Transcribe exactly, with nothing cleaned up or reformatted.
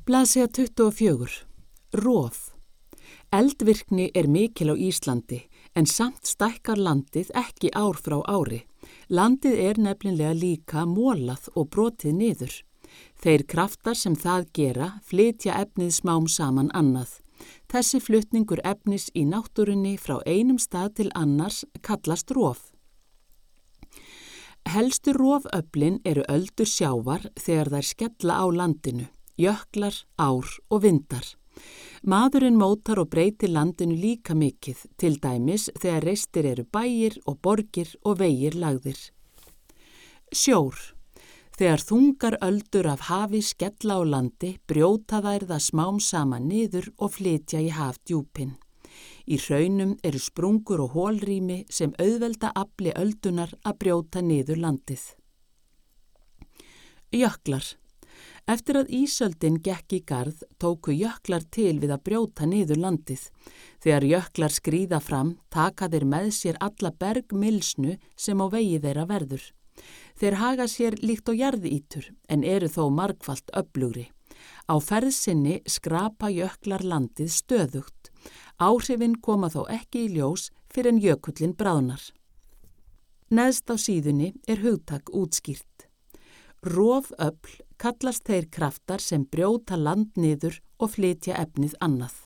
Blaðsíða tuttugu og fjögur. Rof. Eldvirkni er mikil á Íslandi en samt stækkar landið ekki ár frá ári. Landið er nefnilega líka molað og brotið niður. Þeir kraftar sem það gera flytja efnið smám saman annað. Þessi flutningur efnis í náttúrunni frá einum stað til annars kallast rof. Helstu roföflin eru öldur sjávar þegar þær skella á landinu, jöklar, ár og vindar. Maðurinn mótar og breytir landinu líka mikið, til dæmis þegar reistir eru bæir og borgir og vegir lagðir. Sjór. Þegar þungar öldur af hafi skella á landi, brjóta þær það smám saman niður og flytja í hafdjúpin. Í hraunum eru sprungur og holrými sem auðvelda afli öldunar að brjóta niður landið. Jöklar. Eftir að ísöldin gekk í garð tóku jöklar til við að brjóta niður landið. Þegar jöklar skríða fram taka þeir með sér alla bergmylsnu sem á vegi þeirra verður. Þeir haga sér líkt og jarðítur en eru þó margfalt öflugri. Á ferð sinni skrapa jöklar landið stöðugt. Áhrifin koma þó ekki í ljós fyrr en jökullin bráðnar. Neðst á síðunni er hugtak útskýrt. Roföfl kallast þeir kraftar sem brjóta land niður og flytja efnið annað.